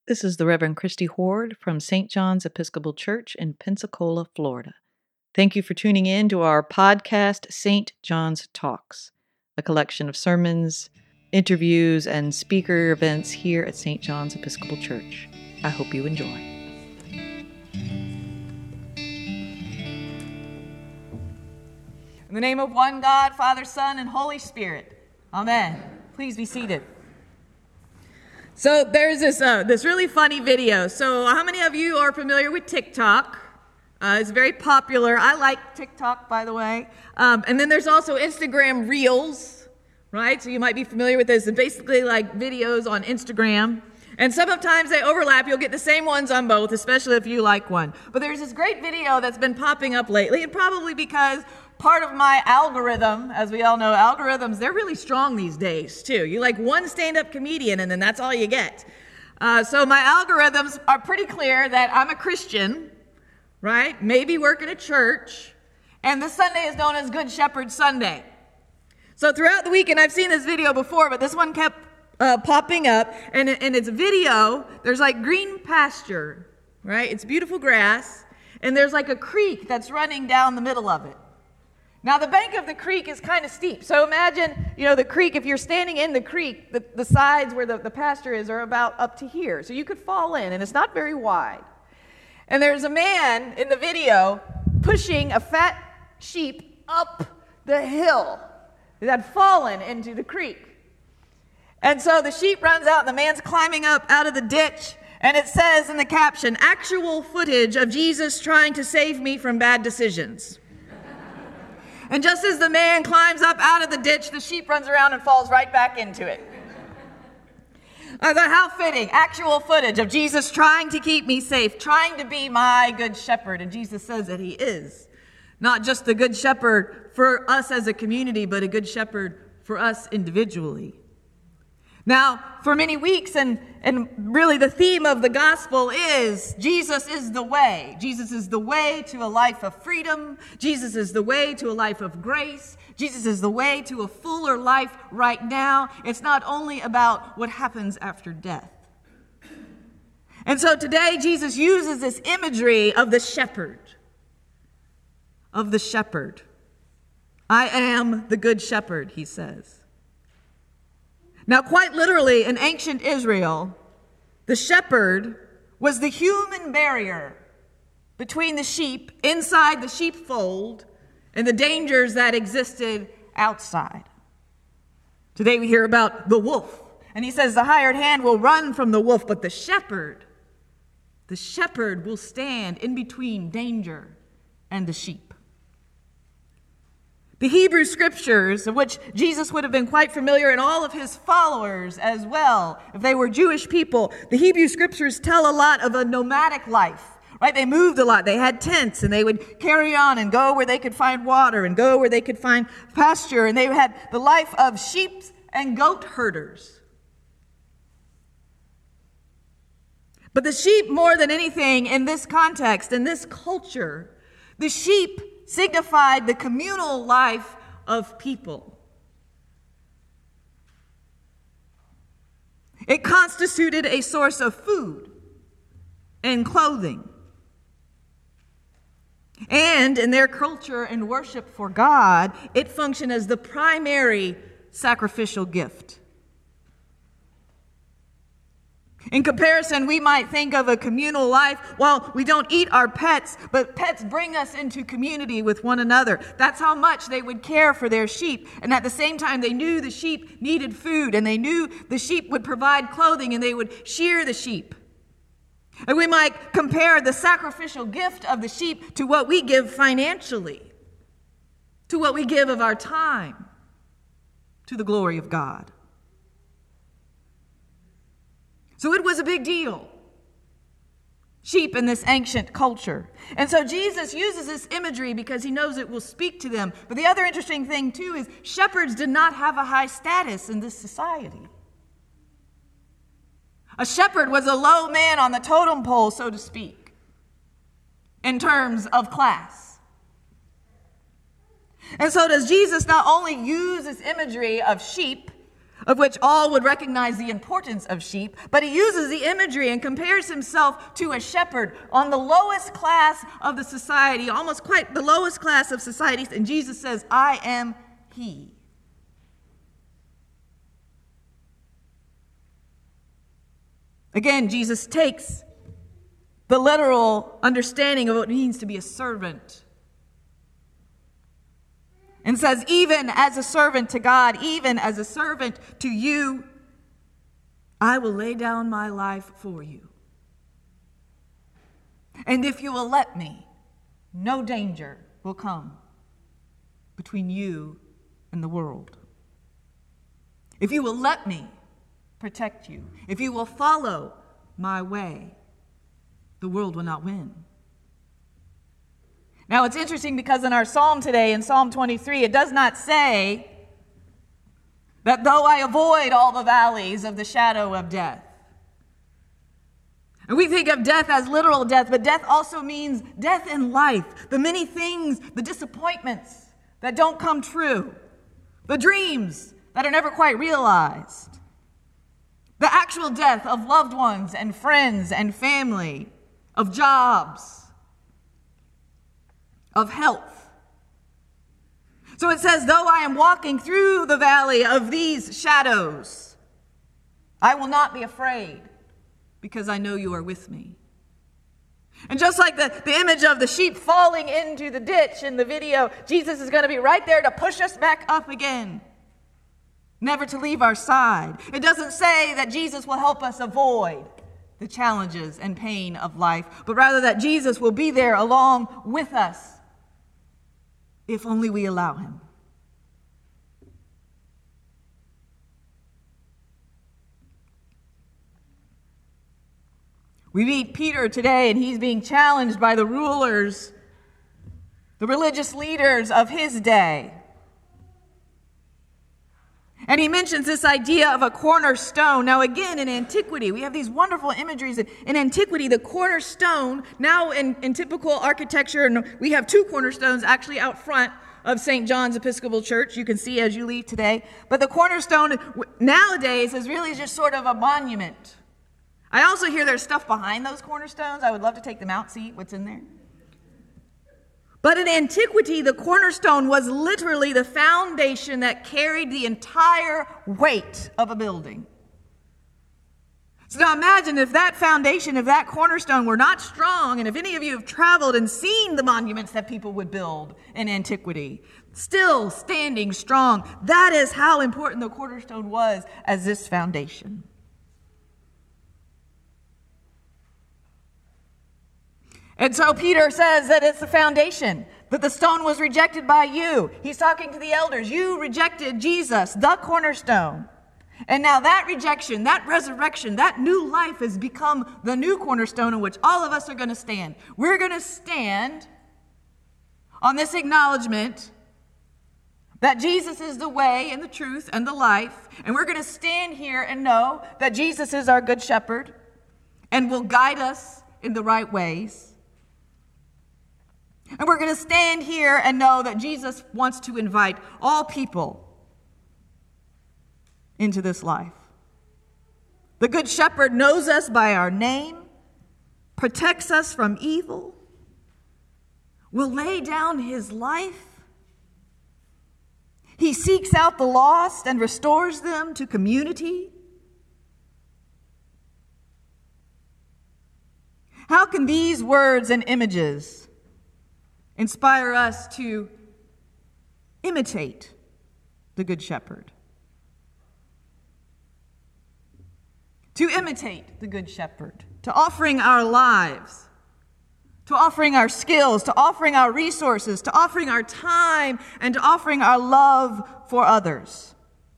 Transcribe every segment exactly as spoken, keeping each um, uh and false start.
This is the Reverend Christy Horde from Saint John's Episcopal Church in Pensacola, Florida. Thank you for tuning in to our podcast, Saint John's Talks, a collection of sermons, interviews, and speaker events here at Saint John's Episcopal Church. I hope you enjoy. In the name of one God, Father, Son, and Holy Spirit. Amen. Please be seated. So there's this uh, this really funny video. So how many of you are familiar with TikTok? Uh, it's very popular. I like TikTok, by the way. Um, and then there's also Instagram Reels, right? So you might be familiar with this. It's basically like videos on Instagram. And sometimes they overlap. You'll get the same ones on both, especially if you like one. But there's this great video that's been popping up lately, and probably because part of my algorithm, as we all know, algorithms, they're really strong these days, too. You like one stand-up comedian, and then that's all you get. Uh, so my algorithms are pretty clear that I'm a Christian, right? Maybe work in a church, and this Sunday is known as Good Shepherd Sunday. So throughout the weekend, I've seen this video before, but this one kept uh, popping up, and, and it's a video. There's like green pasture, right? It's beautiful grass, and there's like a creek that's running down the middle of it. Now, the bank of the creek is kind of steep. So imagine, you know, the creek, if you're standing in the creek, the, the sides where the, the pasture is are about up to here. So you could fall in, and it's not very wide. And there's a man in the video pushing a fat sheep up the hill that had fallen into the creek. And so the sheep runs out, and the man's climbing up out of the ditch. And it says in the caption, "Actual footage of Jesus trying to save me from bad decisions." And just as the man climbs up out of the ditch, the sheep runs around and falls right back into it. I thought, how fitting. Actual footage of Jesus trying to keep me safe, trying to be my good shepherd. And Jesus says that he is. Not just the good shepherd for us as a community, but a good shepherd for us individually. Now, for many weeks, and, and really the theme of the gospel is Jesus is the way. Jesus is the way to a life of freedom. Jesus is the way to a life of grace. Jesus is the way to a fuller life right now. It's not only about what happens after death. And so today, Jesus uses this imagery of the shepherd. Of the shepherd. I am the good shepherd, he says. Now, quite literally, in ancient Israel, the shepherd was the human barrier between the sheep inside the sheepfold and the dangers that existed outside. Today we hear about the wolf, and he says the hired hand will run from the wolf, but the shepherd, the shepherd will stand in between danger and the sheep. The Hebrew scriptures, of which Jesus would have been quite familiar, and all of his followers as well, if they were Jewish people, the Hebrew scriptures tell a lot of a nomadic life, right? They moved a lot. They had tents, and they would carry on and go where they could find water and go where they could find pasture, and they had the life of sheep and goat herders. But the sheep, more than anything in this context, in this culture, the sheep signified the communal life of people. It constituted a source of food and clothing. And in their culture and worship for God, it functioned as the primary sacrificial gift. In comparison, we might think of a communal life. Well, we don't eat our pets, but pets bring us into community with one another. That's how much they would care for their sheep. And at the same time, they knew the sheep needed food, and they knew the sheep would provide clothing, and they would shear the sheep. And we might compare the sacrificial gift of the sheep to what we give financially, to what we give of our time, to the glory of God. So it was a big deal. Sheep in this ancient culture. And so Jesus uses this imagery because he knows it will speak to them. But the other interesting thing, too, is shepherds did not have a high status in this society. A shepherd was a low man on the totem pole, so to speak, in terms of class. And so does Jesus not only use this imagery of sheep of which all would recognize the importance of sheep, but he uses the imagery and compares himself to a shepherd on the lowest class of the society, almost quite the lowest class of societies, and Jesus says, I am he. Again, Jesus takes the literal understanding of what it means to be a servant and says, even as a servant to God, even as a servant to you, I will lay down my life for you. And if you will let me, no danger will come between you and the world. If you will let me protect you, if you will follow my way, the world will not win. Now, it's interesting because in our psalm today, in Psalm twenty-three, it does not say that though I avoid all the valleys of the shadow of death. And we think of death as literal death, but death also means death in life. The many things, the disappointments that don't come true, the dreams that are never quite realized, the actual death of loved ones and friends and family, of jobs, of health. So it says, though I am walking through the valley of these shadows, I will not be afraid because I know you are with me. And just like the, the image of the sheep falling into the ditch in the video, Jesus is going to be right there to push us back up again, never to leave our side. It doesn't say that Jesus will help us avoid the challenges and pain of life, but rather that Jesus will be there along with us if only we allow him. We meet Peter today, and he's being challenged by the rulers, the religious leaders of his day. And he mentions this idea of a cornerstone. Now, again, in antiquity, we have these wonderful imageries. In antiquity, the cornerstone, now in, in typical architecture, and we have two cornerstones actually out front of Saint John's Episcopal Church, you can see as you leave today. But the cornerstone nowadays is really just sort of a monument. I also hear there's stuff behind those cornerstones. I would love to take them out, see what's in there. But in antiquity, the cornerstone was literally the foundation that carried the entire weight of a building. So now imagine if that foundation, if that cornerstone were not strong, and if any of you have traveled and seen the monuments that people would build in antiquity, still standing strong, that is how important the cornerstone was as this foundation. And so Peter says that it's the foundation, that the stone was rejected by you. He's talking to the elders. You rejected Jesus, the cornerstone. And now that rejection, that resurrection, that new life has become the new cornerstone on which all of us are going to stand. We're going to stand on this acknowledgement that Jesus is the way and the truth and the life. And we're going to stand here and know that Jesus is our good shepherd and will guide us in the right ways. And we're going to stand here and know that Jesus wants to invite all people into this life. The Good Shepherd knows us by our name, protects us from evil, will lay down his life. He seeks out the lost and restores them to community. How can these words and images inspire us to imitate the Good Shepherd? To imitate the Good Shepherd, to offering our lives, to offering our skills, to offering our resources, to offering our time, and to offering our love for others.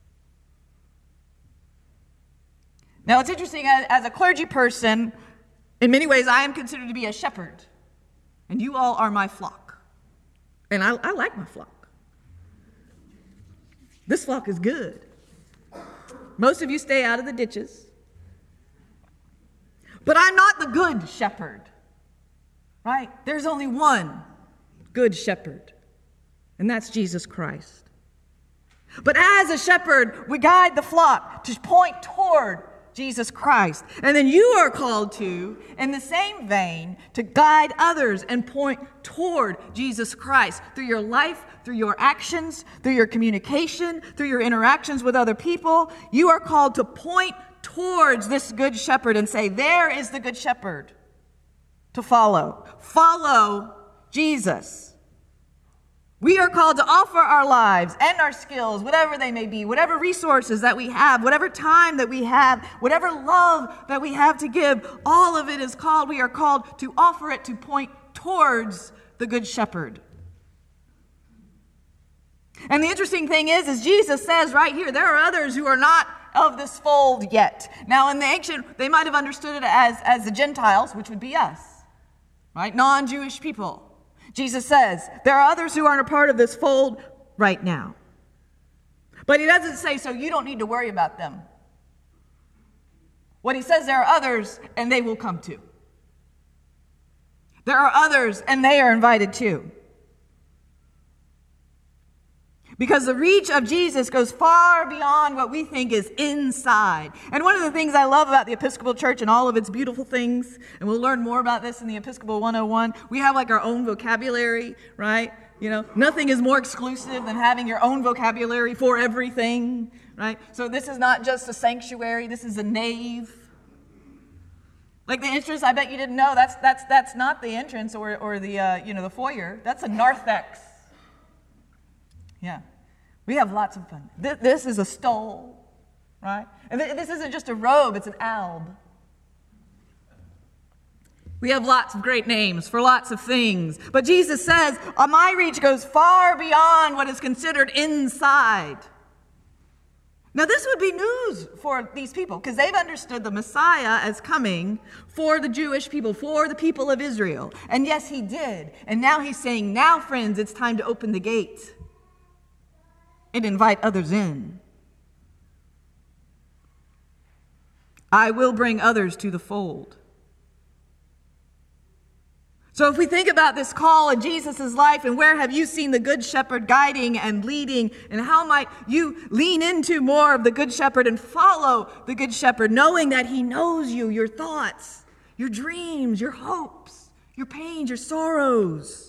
Now, it's interesting, as a clergy person, in many ways, I am considered to be a shepherd, and you all are my flock. And I, I like my flock. This flock is good. Most of you stay out of the ditches. But I'm not the good shepherd, right? There's only one good shepherd, and that's Jesus Christ. But as a shepherd, we guide the flock to point toward Jesus Christ. And then you are called to, in the same vein, to guide others and point toward Jesus Christ through your life, through your actions, through your communication, through your interactions with other people. You are called to point towards this good shepherd and say, there is the good shepherd to follow. Follow Jesus. We are called to offer our lives and our skills, whatever they may be, whatever resources that we have, whatever time that we have, whatever love that we have to give, all of it is called, we are called to offer it to point towards the good shepherd. And the interesting thing is, is Jesus says right here, there are others who are not of this fold yet. Now in the ancient, they might have understood it as, as the Gentiles, which would be us, right? Non-Jewish people. Jesus says, there are others who aren't a part of this fold right now. But he doesn't say, so you don't need to worry about them. What he says, there are others, and they will come too. There are others, and they are invited too. Because the reach of Jesus goes far beyond what we think is inside. And one of the things I love about the Episcopal Church and all of its beautiful things, and we'll learn more about this in the Episcopal one oh one, we have like our own vocabulary, right? You know, nothing is more exclusive than having your own vocabulary for everything, right? So this is not just a sanctuary, this is a nave. Like the entrance, I bet you didn't know, that's that's that's not the entrance or or the uh, you know the foyer. That's a narthex. Yeah, we have lots of fun. This, this is a stole, right? And th- this isn't just a robe, it's an alb. We have lots of great names for lots of things. But Jesus says, oh, my reach goes far beyond what is considered inside. Now this would be news for these people because they've understood the Messiah as coming for the Jewish people, for the people of Israel. And yes, he did. And now he's saying, now friends, it's time to open the gate and invite others in. I will bring others to the fold. So if we think about this call in Jesus' life and where have you seen the Good Shepherd guiding and leading, and how might you lean into more of the Good Shepherd and follow the Good Shepherd, knowing that he knows you, your thoughts, your dreams, your hopes, your pains, your sorrows.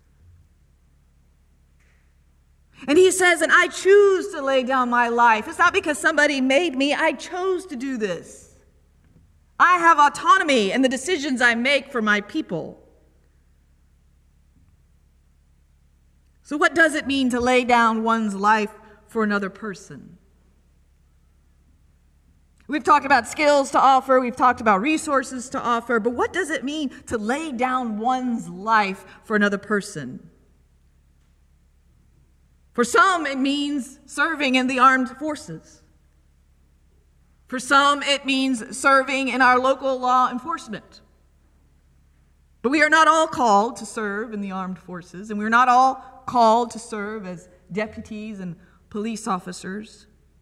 And he says, and I choose to lay down my life. It's not because somebody made me. I chose to do this. I have autonomy in the decisions I make for my people. So what does it mean to lay down one's life for another person? We've talked about skills to offer. We've talked about resources to offer. But what does it mean to lay down one's life for another person? For some, it means serving in the armed forces. For some, it means serving in our local law enforcement. But we are not all called to serve in the armed forces, and we're not all called to serve as deputies and police officers.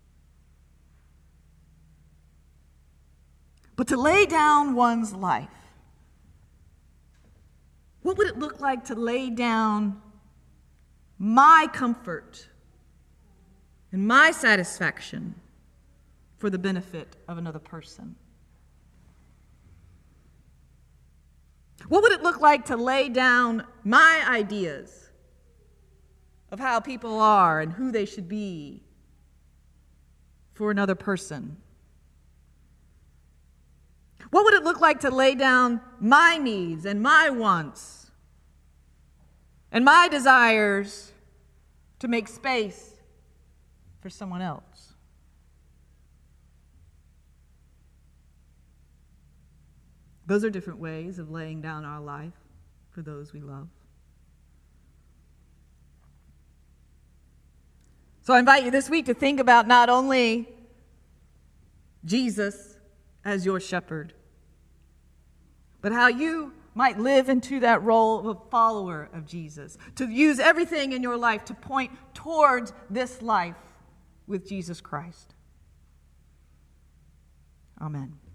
But to lay down one's life, what would it look like to lay down my comfort and my satisfaction for the benefit of another person? What would it look like to lay down my ideas of how people are and who they should be for another person? What would it look like to lay down my needs and my wants and my desires to make space for someone else? Those are different ways of laying down our life for those we love. So I invite you this week to think about not only Jesus as your shepherd, but how you might live into that role of a follower of Jesus, to use everything in your life to point towards this life with Jesus Christ. Amen.